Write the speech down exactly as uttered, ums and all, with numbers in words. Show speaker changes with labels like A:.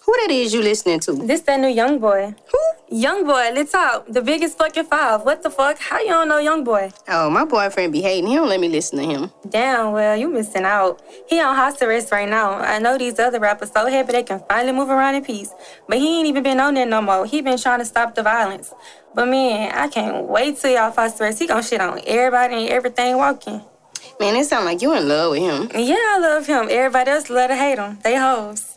A: Who that is you listening to?
B: This that new Young Boy.
A: Who?
B: Young Boy, let's talk. The biggest fucking five. What the fuck? How you don't know Young Boy?
A: Oh, my boyfriend be hating. He don't let me listen to him.
B: Damn, well, you missing out. He on house arrest right now. I know these other rappers so happy they can finally move around in peace. But he ain't even been on there no more. He been trying to stop the violence. But man, I can't wait till y'all house arrest. He gonna shit on everybody and everything walking.
A: Man, it sound like you in love with him.
B: Yeah, I love him. Everybody else love to hate him. They hoes.